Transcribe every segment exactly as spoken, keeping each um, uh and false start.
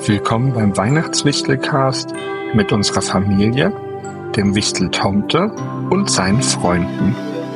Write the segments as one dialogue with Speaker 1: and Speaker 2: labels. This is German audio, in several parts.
Speaker 1: Willkommen beim Weihnachtswichtelcast mit unserer Familie, dem Wichtel Tomte und seinen Freunden.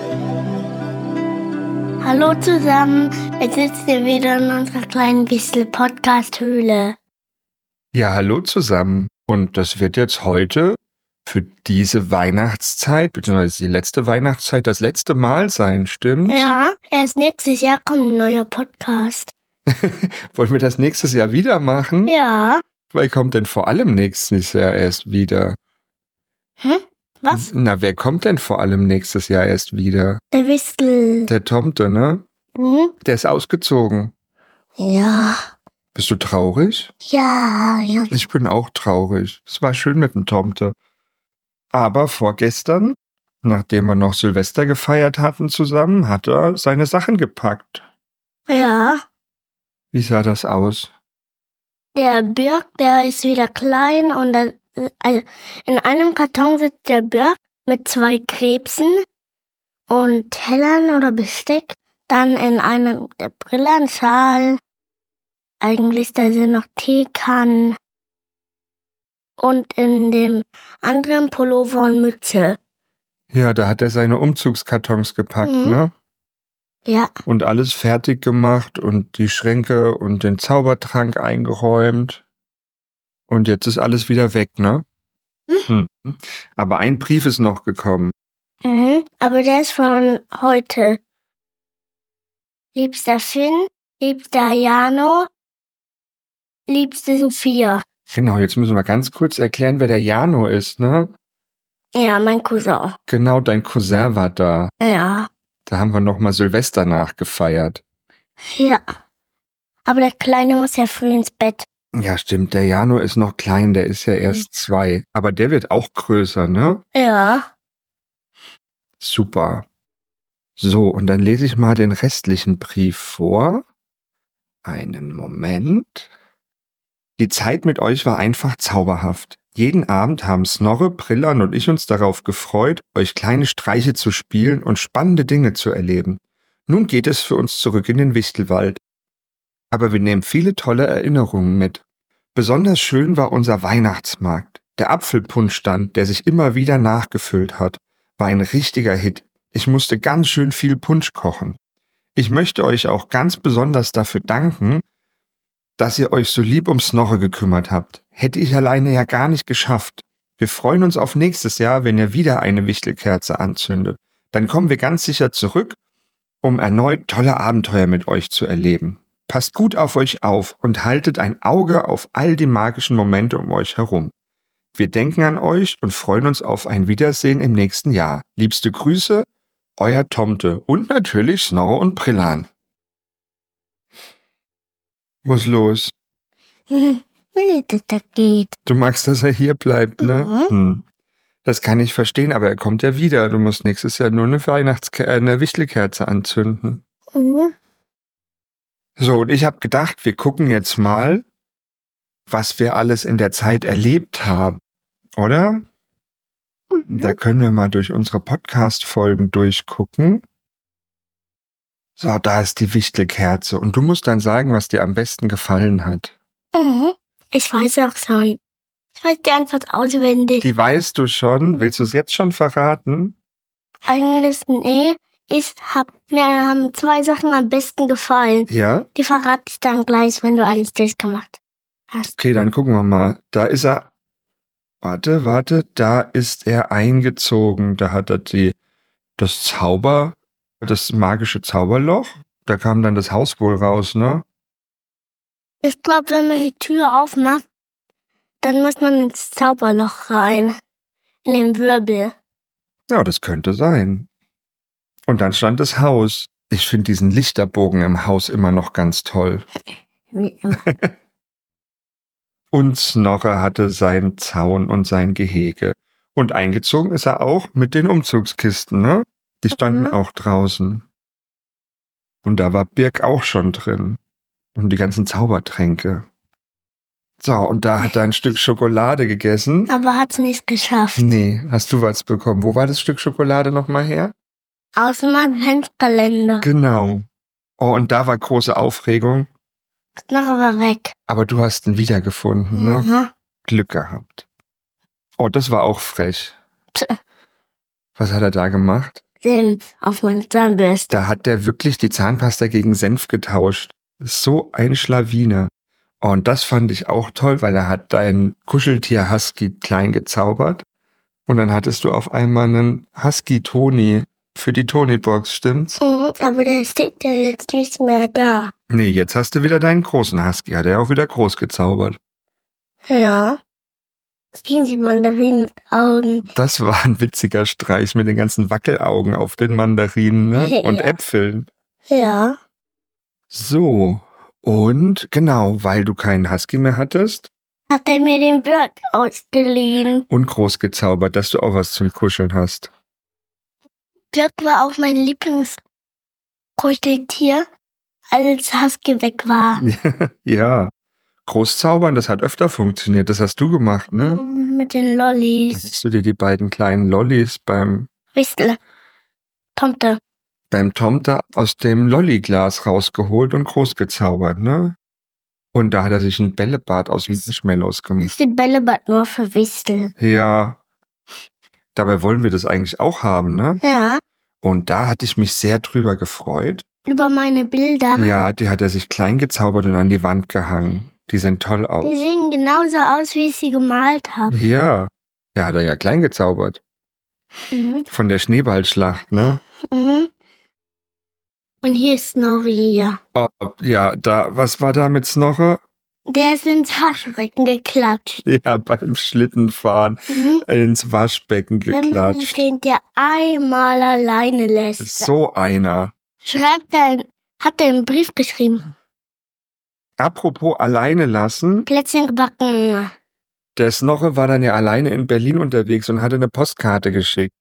Speaker 2: Hallo zusammen, jetzt sitzt ihr wieder in unserer kleinen Wichtel-Podcast-Höhle.
Speaker 1: Ja, hallo zusammen. Und das wird jetzt heute für diese Weihnachtszeit, beziehungsweise die letzte Weihnachtszeit, das letzte Mal sein, stimmt?
Speaker 2: Ja, erst nächstes Jahr kommt ein neuer Podcast.
Speaker 1: Wollen wir das nächstes Jahr wieder machen?
Speaker 2: Ja.
Speaker 1: Wer kommt denn vor allem nächstes Jahr erst wieder?
Speaker 2: Hm? Was?
Speaker 1: Na, wer kommt denn vor allem nächstes Jahr erst wieder?
Speaker 2: Der Wichtel.
Speaker 1: Der Tomte, ne?
Speaker 2: Hm?
Speaker 1: Der ist ausgezogen.
Speaker 2: Ja.
Speaker 1: Bist du traurig?
Speaker 2: Ja, ja.
Speaker 1: Ich bin auch traurig. Es war schön mit dem Tomte. Aber vorgestern, nachdem wir noch Silvester gefeiert hatten zusammen, hat er seine Sachen gepackt.
Speaker 2: Ja.
Speaker 1: Wie sah das aus?
Speaker 2: Der Birk, der ist wieder klein und da, also in einem Karton sitzt der Birk mit zwei Krebsen und Tellern oder Besteck. Dann in einem der Brillenschal. Eigentlich da sind noch Teekannen. Und in dem anderen Pullover und Mütze.
Speaker 1: Ja, da hat er seine Umzugskartons gepackt,
Speaker 2: Mhm.
Speaker 1: ne?
Speaker 2: Ja.
Speaker 1: Und alles fertig gemacht und die Schränke und den Zaubertrank eingeräumt. Und jetzt ist alles wieder weg, ne?
Speaker 2: Mhm.
Speaker 1: Hm. Aber ein Brief ist noch gekommen.
Speaker 2: Mhm. Aber der ist von heute. Liebster Finn, liebster Jano, liebste Sophia.
Speaker 1: Genau, jetzt müssen wir ganz kurz erklären, wer der Jano ist, ne?
Speaker 2: Ja, mein Cousin.
Speaker 1: Genau, dein Cousin war da.
Speaker 2: Ja.
Speaker 1: Da haben wir nochmal Silvester nachgefeiert.
Speaker 2: Ja. Aber der Kleine muss ja früh ins Bett.
Speaker 1: Ja, stimmt, der Jano ist noch klein, der ist ja erst zwei. Aber der wird auch größer, ne?
Speaker 2: Ja.
Speaker 1: Super. So, und dann lese ich mal den restlichen Brief vor. Einen Moment. Die Zeit mit euch war einfach zauberhaft. Jeden Abend haben Snorre, Brillan und ich uns darauf gefreut, euch kleine Streiche zu spielen und spannende Dinge zu erleben. Nun geht es für uns zurück in den Wichtelwald. Aber wir nehmen viele tolle Erinnerungen mit. Besonders schön war unser Weihnachtsmarkt. Der Apfelpunschstand, der sich immer wieder nachgefüllt hat, war ein richtiger Hit. Ich musste ganz schön viel Punsch kochen. Ich möchte euch auch ganz besonders dafür danken, dass ihr euch so lieb um Snorre gekümmert habt. Hätte ich alleine ja gar nicht geschafft. Wir freuen uns auf nächstes Jahr, wenn ihr wieder eine Wichtelkerze anzündet. Dann kommen wir ganz sicher zurück, um erneut tolle Abenteuer mit euch zu erleben. Passt gut auf euch auf und haltet ein Auge auf all die magischen Momente um euch herum. Wir denken an euch und freuen uns auf ein Wiedersehen im nächsten Jahr. Liebste Grüße, euer Tomte und natürlich Snorre und Brillan. Was los?
Speaker 2: Wie das geht.
Speaker 1: Du magst, dass er hier bleibt, ne?
Speaker 2: Mhm.
Speaker 1: Hm. Das kann ich verstehen, aber er kommt ja wieder. Du musst nächstes Jahr nur eine Weihnachtskerze, äh, eine Wichtelkerze anzünden.
Speaker 2: Mhm.
Speaker 1: So, und ich habe gedacht, wir gucken jetzt mal, was wir alles in der Zeit erlebt haben, oder? Da können wir mal durch unsere Podcast-Folgen durchgucken. So, da ist die Wichtelkerze. Und du musst dann sagen, was dir am besten gefallen hat.
Speaker 2: Mhm. Ich weiß auch schon. Ich weiß die Antwort auswendig.
Speaker 1: Die weißt du schon. Willst du es jetzt schon verraten?
Speaker 2: Eigentlich, nee. Ich hab, mir haben zwei Sachen am besten gefallen.
Speaker 1: Ja?
Speaker 2: Die verrate ich dann gleich, wenn du alles durchgemacht hast.
Speaker 1: Okay, dann gucken wir mal. Da ist er. Warte, warte. Da ist er eingezogen. Da hat er die, das Zauber, das magische Zauberloch. Da kam dann das Haus wohl raus, ne?
Speaker 2: Ich glaube, wenn man die Tür aufmacht, dann muss man ins Zauberloch rein. In den Wirbel.
Speaker 1: Ja, das könnte sein. Und dann stand das Haus. Ich finde diesen Lichterbogen im Haus immer noch ganz toll.
Speaker 2: Wie immer.
Speaker 1: Und Snorre hatte seinen Zaun und sein Gehege. Und eingezogen ist er auch mit den Umzugskisten, ne? Die standen
Speaker 2: Mhm.
Speaker 1: auch draußen. Und da war Birk auch schon drin. Und die ganzen Zaubertränke. So, und da hat er ein Stück Schokolade gegessen.
Speaker 2: Aber hat's nicht geschafft.
Speaker 1: Nee, hast du was bekommen? Wo war das Stück Schokolade nochmal her?
Speaker 2: Aus dem Adventskalender.
Speaker 1: Genau. Oh, und da war große Aufregung.
Speaker 2: Das Knoche war weg.
Speaker 1: Aber du hast ihn wiedergefunden, ne?
Speaker 2: Mhm.
Speaker 1: Glück gehabt. Oh, das war auch frech.
Speaker 2: Tch,
Speaker 1: Was hat er da gemacht?
Speaker 2: Senf auf meine Zahnbürste.
Speaker 1: Da hat der wirklich die Zahnpasta gegen Senf getauscht. So ein Schlawiner. Oh, und das fand ich auch toll, weil er hat dein Kuscheltier-Husky klein gezaubert. Und dann hattest du auf einmal einen Husky-Toni für die Tony-Box, stimmt's?
Speaker 2: Mhm, aber der steht ja jetzt nicht mehr da.
Speaker 1: Nee, jetzt hast du wieder deinen großen Husky. Hat er auch wieder groß gezaubert.
Speaker 2: Ja. Sehen Sie Mandarinenaugen.
Speaker 1: Das war ein witziger Streich mit den ganzen Wackelaugen auf den Mandarinen, ne? Und
Speaker 2: Ja.
Speaker 1: Äpfeln.
Speaker 2: Ja.
Speaker 1: So, und genau, weil du keinen Husky mehr hattest
Speaker 2: Hat er mir den Birk ausgeliehen.
Speaker 1: und groß gezaubert, dass du auch was zum Kuscheln hast.
Speaker 2: Birk war auch mein Lieblingskuscheltier, als Husky weg war.
Speaker 1: Ja, groß zaubern, das hat öfter funktioniert. Das hast du gemacht, ne?
Speaker 2: Mit den
Speaker 1: Da
Speaker 2: Lollis.
Speaker 1: hast du dir die beiden kleinen Lollis beim,
Speaker 2: Wistel. Tomte.
Speaker 1: beim Tomte aus dem Lolliglas rausgeholt und groß gezaubert, ne? Und da hat er sich ein Bällebad aus Marshmallows gemacht.
Speaker 2: Ist die Bällebad nur für Wistel.
Speaker 1: Ja, dabei wollen wir das eigentlich auch haben, ne?
Speaker 2: Ja.
Speaker 1: Und da hatte ich mich sehr drüber gefreut.
Speaker 2: Über meine Bilder.
Speaker 1: Ja, die hat er sich klein gezaubert und an die Wand gehangen. Die sehen toll
Speaker 2: Die
Speaker 1: aus.
Speaker 2: sehen genauso aus, wie ich sie gemalt habe.
Speaker 1: Ja, ja, hat er ja klein gezaubert.
Speaker 2: Mhm.
Speaker 1: Von der Schneeballschlacht, ne?
Speaker 2: Mhm. Und hier ist Snorri.
Speaker 1: Oh, ja, da, was war da mit Snorre?
Speaker 2: Der ist ins Waschbecken geklatscht.
Speaker 1: Ja, beim Schlittenfahren
Speaker 2: Mhm.
Speaker 1: ins Waschbecken
Speaker 2: Wenn man
Speaker 1: geklatscht.
Speaker 2: den der einmal alleine lässt,
Speaker 1: So einer.
Speaker 2: schreibt er, ein- hat er einen Brief geschrieben.
Speaker 1: Apropos alleine lassen,
Speaker 2: Plätzchen gebacken.
Speaker 1: der Snorre war dann ja alleine in Berlin unterwegs und hatte eine Postkarte geschickt.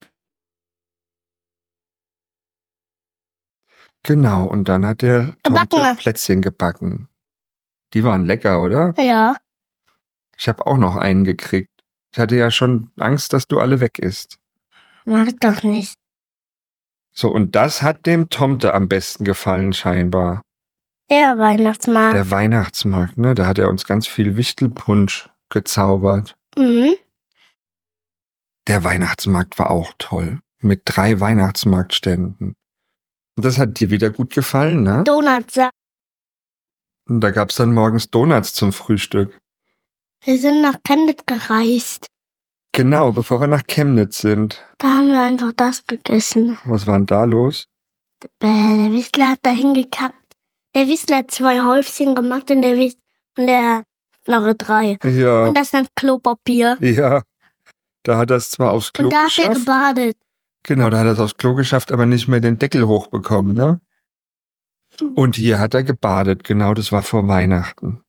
Speaker 1: Genau, und dann hat der Tomte
Speaker 2: Gebacken.
Speaker 1: Plätzchen gebacken. Die waren lecker, oder?
Speaker 2: Ja.
Speaker 1: Ich habe auch noch einen gekriegt. Ich hatte ja schon Angst, dass du alle weg isst.
Speaker 2: Mach doch nicht.
Speaker 1: So, und das hat dem Tomte am besten gefallen, scheinbar.
Speaker 2: Der Weihnachtsmarkt.
Speaker 1: Der Weihnachtsmarkt, ne? Da hat er uns ganz viel Wichtelpunsch gezaubert.
Speaker 2: Mhm.
Speaker 1: Der Weihnachtsmarkt war auch toll. Mit drei Weihnachtsmarktständen. Und das hat dir wieder gut gefallen, ne?
Speaker 2: Donuts.
Speaker 1: Und da gab's dann morgens Donuts zum Frühstück.
Speaker 2: Wir sind nach Chemnitz gereist.
Speaker 1: Genau, bevor wir nach Chemnitz sind.
Speaker 2: Da haben wir einfach das gegessen.
Speaker 1: Was war denn da los?
Speaker 2: Äh, Der Whistler hat da hingekackt. Der Whistler hat zwei Häufchen gemacht und der Whistler und der Flache drei.
Speaker 1: Ja,
Speaker 2: Und das dann Klopapier.
Speaker 1: ja. Da hat er es zwar aufs Klo
Speaker 2: Und da hat er
Speaker 1: geschafft.
Speaker 2: gebadet.
Speaker 1: Genau, da hat er es aufs Klo geschafft, aber nicht mehr den Deckel hochbekommen, ne? Und hier hat er gebadet, genau, das war vor Weihnachten.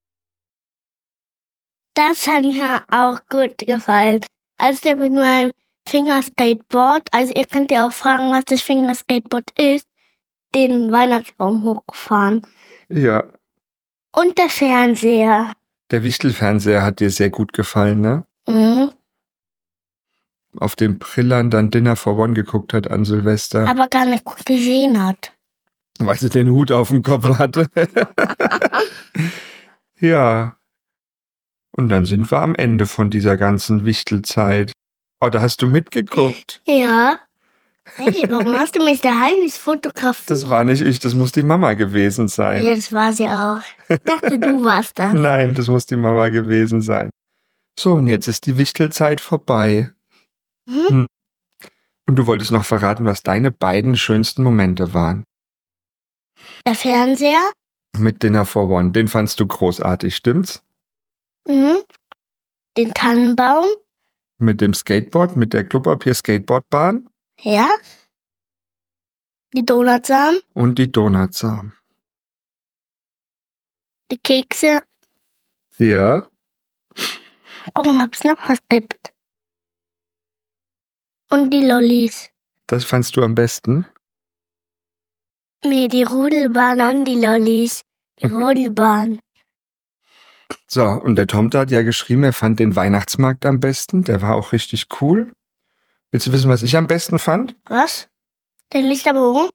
Speaker 2: Das hat mir auch gut gefallen. Als der mit meinem Fingerskateboard, also ihr könnt ja auch fragen, was das Fingerskateboard ist, den Weihnachtsbaum hochgefahren.
Speaker 1: Ja,
Speaker 2: Und der Fernseher.
Speaker 1: der Wichtelfernseher hat dir sehr gut gefallen, ne?
Speaker 2: Mhm.
Speaker 1: Auf dem Brillern dann Dinner for One geguckt hat an Silvester,
Speaker 2: Aber gar nicht gut gesehen hat.
Speaker 1: weil sie den Hut auf dem Kopf hatte. Ja. Und dann sind wir am Ende von dieser ganzen Wichtelzeit. Oh, da hast du mitgeguckt.
Speaker 2: Ja. Hey, warum hast du mich daheim nicht fotografiert?
Speaker 1: Das war nicht ich, das muss die Mama gewesen sein.
Speaker 2: Ja, das war sie auch. Ich dachte, du warst da.
Speaker 1: Nein, das muss die Mama gewesen sein. So, und jetzt ist die Wichtelzeit vorbei.
Speaker 2: Hm?
Speaker 1: Und du wolltest noch verraten, was deine beiden schönsten Momente waren.
Speaker 2: Der Fernseher.
Speaker 1: Mit Dinner for One, den fandst du großartig, stimmt's?
Speaker 2: Mhm. Den Tannenbaum.
Speaker 1: Mit dem Skateboard, mit der Klopapier-Skateboardbahn
Speaker 2: Ja. Die Donutsamen.
Speaker 1: und die Donutsamen.
Speaker 2: Die Kekse.
Speaker 1: Ja,
Speaker 2: Oh, hab's noch was gibt. Und die Lollis.
Speaker 1: das fandst du am besten?
Speaker 2: Nee, die Rudelbahn und die Lollis. Die Rudelbahn.
Speaker 1: So, und der Tomte hat ja geschrieben, er fand den Weihnachtsmarkt am besten. Der war auch richtig cool. Willst du wissen, was ich am besten fand?
Speaker 2: Was? Den Lichterbogen?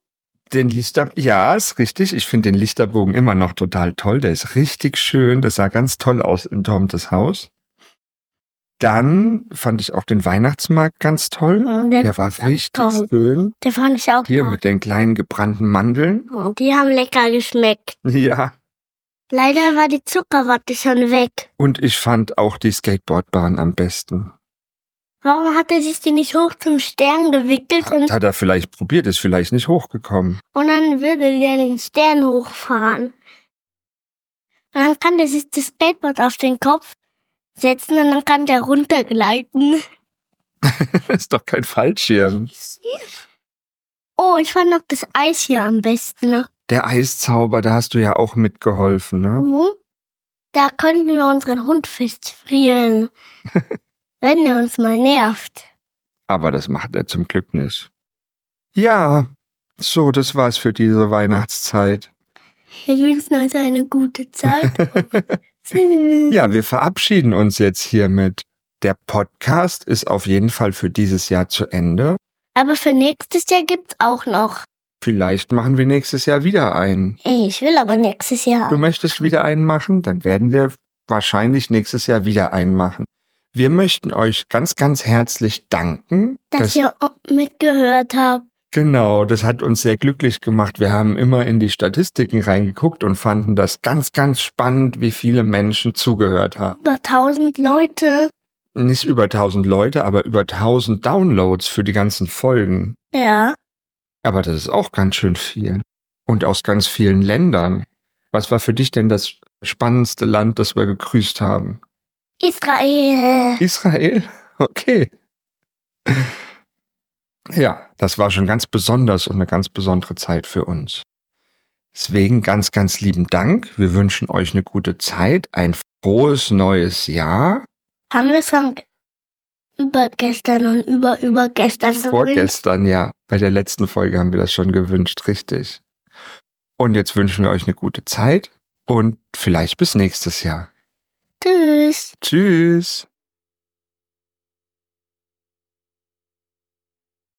Speaker 1: Den Lichter, ja, ist richtig. Ich finde den Lichterbogen immer noch total toll. Der ist richtig schön. Das sah ganz toll aus in Tomtes Haus. Dann fand ich auch den Weihnachtsmarkt ganz toll.
Speaker 2: Der,
Speaker 1: Der war richtig
Speaker 2: toll.
Speaker 1: schön.
Speaker 2: Der fand ich auch
Speaker 1: Hier
Speaker 2: toll.
Speaker 1: mit den kleinen gebrannten Mandeln.
Speaker 2: Die haben lecker geschmeckt.
Speaker 1: Ja.
Speaker 2: Leider war die Zuckerwatte schon weg.
Speaker 1: Und ich fand auch die Skateboardbahn am besten.
Speaker 2: Warum hat er sich die nicht hoch zum Stern gewickelt und,
Speaker 1: Hat er vielleicht probiert, ist vielleicht nicht hochgekommen.
Speaker 2: und dann würde der den Stern hochfahren. Und dann kann der sich das Skateboard auf den Kopf setzen und dann kann der runtergleiten.
Speaker 1: Das ist doch kein Fallschirm.
Speaker 2: Oh, ich fand noch das Eis hier am besten.
Speaker 1: Der Eiszauber, da hast du ja auch mitgeholfen, ne?
Speaker 2: Mhm. Da könnten wir unseren Hund festfrieren, wenn er uns mal nervt.
Speaker 1: Aber das macht er zum Glück nicht. Ja, so, das war's für diese Weihnachtszeit.
Speaker 2: Wir wünschen euch eine gute Zeit.
Speaker 1: Ja, wir verabschieden uns jetzt hiermit. Der Podcast ist auf jeden Fall für dieses Jahr zu Ende.
Speaker 2: Aber für nächstes Jahr gibt's auch noch.
Speaker 1: Vielleicht machen wir nächstes Jahr wieder einen.
Speaker 2: Ey, ich will aber nächstes Jahr.
Speaker 1: Du möchtest wieder einen machen? Dann werden wir wahrscheinlich nächstes Jahr wieder einen machen. Wir möchten euch ganz, ganz herzlich danken.
Speaker 2: Dass,
Speaker 1: dass
Speaker 2: ihr mitgehört habt.
Speaker 1: Genau, das hat uns sehr glücklich gemacht. Wir haben immer in die Statistiken reingeguckt und fanden das ganz, ganz spannend, wie viele Menschen zugehört haben.
Speaker 2: Über tausend Leute.
Speaker 1: Nicht über tausend Leute, aber über tausend Downloads für die ganzen Folgen.
Speaker 2: Ja.
Speaker 1: Aber das ist auch ganz schön viel. Und aus ganz vielen Ländern. Was war für dich denn das spannendste Land, das wir gegrüßt haben?
Speaker 2: Israel.
Speaker 1: Israel? Okay. Ja, das war schon ganz besonders und eine ganz besondere Zeit für uns. Deswegen ganz, ganz lieben Dank. Wir wünschen euch eine gute Zeit, ein frohes neues Jahr.
Speaker 2: Haben wir es schon übergestern und über übergestern gewünscht?
Speaker 1: Vorgestern, ja. Bei der letzten Folge haben wir das schon gewünscht, richtig. Und jetzt wünschen wir euch eine gute Zeit und vielleicht bis nächstes Jahr.
Speaker 2: Tschüss.
Speaker 1: Tschüss.